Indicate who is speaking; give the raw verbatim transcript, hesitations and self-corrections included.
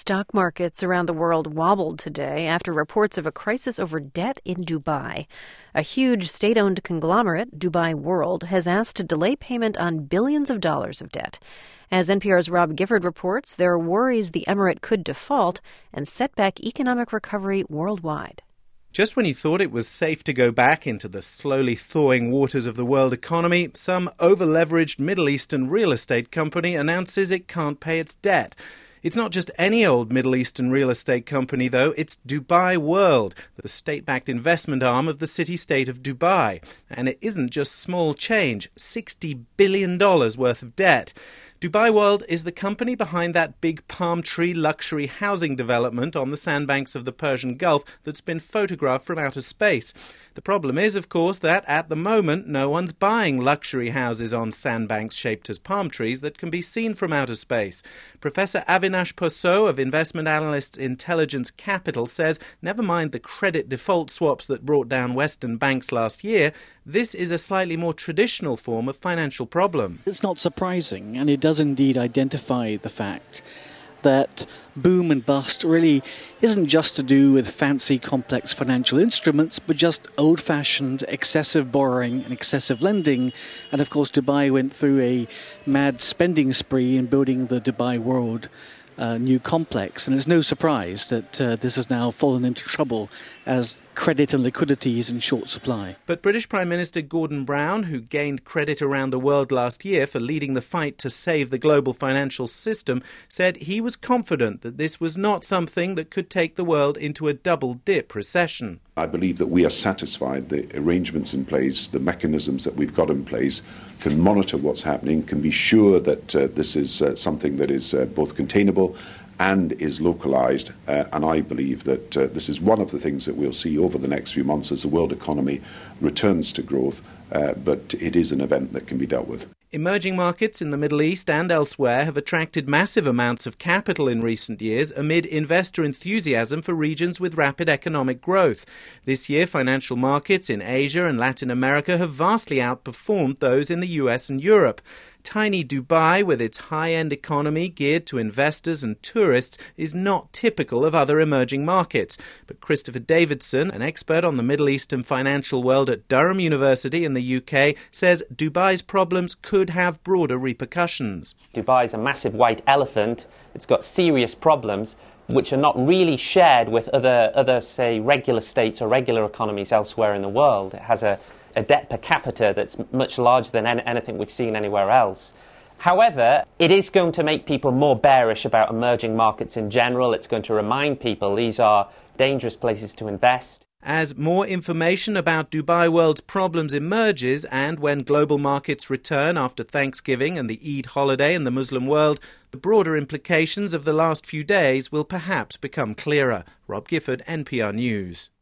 Speaker 1: Stock markets around the world wobbled today after reports of a crisis over debt in Dubai. A huge state-owned conglomerate, Dubai World, has asked to delay payment on billions of dollars of debt. As N P R's Rob Gifford reports, there are worries the emirate could default and set back economic recovery worldwide.
Speaker 2: Just when you thought it was safe to go back into the slowly thawing waters of the world economy, some over-leveraged Middle Eastern real estate company announces it can't pay its debt. It's not just any old Middle Eastern real estate company, though. It's Dubai World, the state-backed investment arm of the city-state of Dubai. And it isn't just small change, sixty billion dollars worth of debt. Dubai World is the company behind that big palm tree luxury housing development on the sandbanks of the Persian Gulf that's been photographed from outer space. The problem is, of course, that at the moment no one's buying luxury houses on sandbanks shaped as palm trees that can be seen from outer space. Professor Avinash Posso of investment analysts Intelligence Capital says, never mind the credit default swaps that brought down Western banks last year, this is a slightly more traditional form of financial problem.
Speaker 3: It's not surprising, and it does indeed identify the fact that boom and bust really isn't just to do with fancy, complex financial instruments, but just old-fashioned excessive borrowing and excessive lending. And of course, Dubai went through a mad spending spree in building the Dubai World uh, new complex. And it's no surprise that uh, this has now fallen into trouble as credit and liquidity is in short supply.
Speaker 2: But British Prime Minister Gordon Brown, who gained credit around the world last year for leading the fight to save the global financial system, said he was confident that this was not something that could take the world into a double-dip recession.
Speaker 4: I believe that we are satisfied the arrangements in place, the mechanisms that we've got in place, can monitor what's happening, can be sure that uh, this is uh, something that is uh, both containable and is localised, uh, and I believe that uh, this is one of the things that we'll see over the next few months as the world economy returns to growth, uh, but it is an event that can be dealt with.
Speaker 2: Emerging markets in the Middle East and elsewhere have attracted massive amounts of capital in recent years amid investor enthusiasm for regions with rapid economic growth. This year, financial markets in Asia and Latin America have vastly outperformed those in the U S and Europe. Tiny Dubai, with its high-end economy geared to investors and tourists, is not typical of other emerging markets. But Christopher Davidson, an expert on the Middle Eastern financial world at Durham University in the U K, says Dubai's problems could have broader repercussions.
Speaker 5: Dubai is a massive white elephant. It's got serious problems which are not really shared with other, other, say, regular states or regular economies elsewhere in the world. It has a a debt per capita that's much larger than anything we've seen anywhere else. However, it is going to make people more bearish about emerging markets in general. It's going to remind people these are dangerous places to invest.
Speaker 2: As more information about Dubai World's problems emerges and when global markets return after Thanksgiving and the Eid holiday in the Muslim world, the broader implications of the last few days will perhaps become clearer. Rob Gifford, N P R News.